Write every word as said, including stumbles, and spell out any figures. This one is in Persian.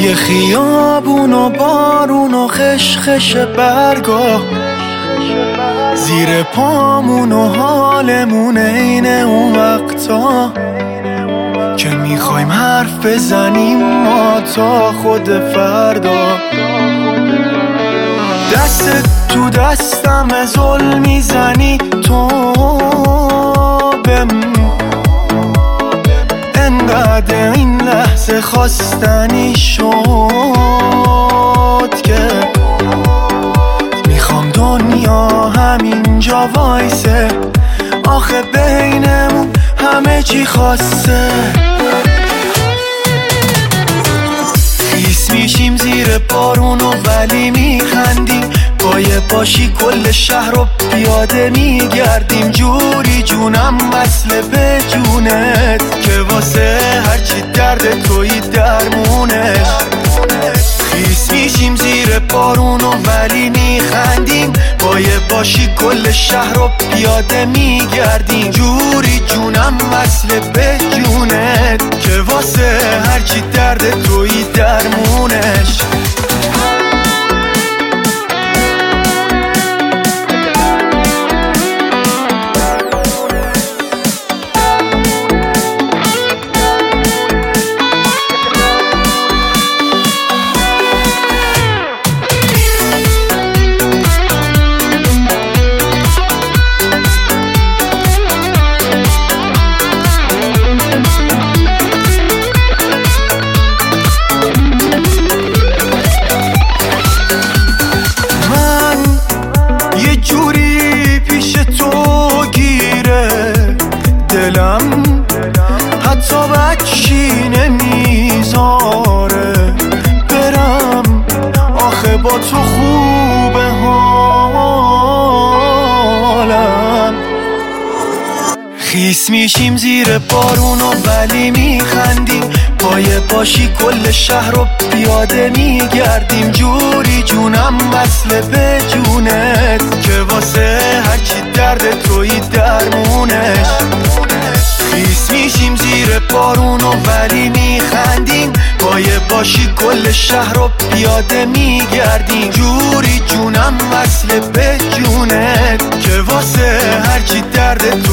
توی خیابون و بارون و خشخش برگا، زیر پامون و حالمون عین اون وقتا که میخوایم حرف بزنیم ما تا خود فردا. دست تو دستم ظلم میزنی تو بمون، انقدر این لحظه خواستنی شد که میخوام دنیا همینجا وایسه، آخه بینمون همه چی خواسته. خیس میشیم زیر بارون و ولی میخندیم، پایه پاشی کل شهر رو پیاده میگردیم، جوری جونم وصله به جونت که واسه هرچی درد توی درمونش. خیس میشیم زیر بارون و ولی میخندیم، پایه پاشی کل شهر رو پیاده میگردیم، جوری جونم وصله به جونت که واسه هرچی درد توی درمونش. حتی بچی نمیذاره برم، آخه با تو خوبه حالم. خیس میشیم زیر بارون و ولی میخندیم، پایه پاشی کل شهر رو پیاده میگردیم، جوری جونم وصله به جونت که واسه هرچی درد توی درمونش. خیس میشیم زیر بارون و ولی میخندیم، پایه باشی کل شهر رو پیاده میگردیم، جوری جونم وصله به جونت که واسه هرچی درد